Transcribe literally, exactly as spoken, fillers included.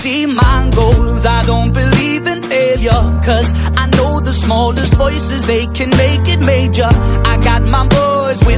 see my goals. I don't believe in failure, cause I know the smallest voices, they can make it major. I got my boys with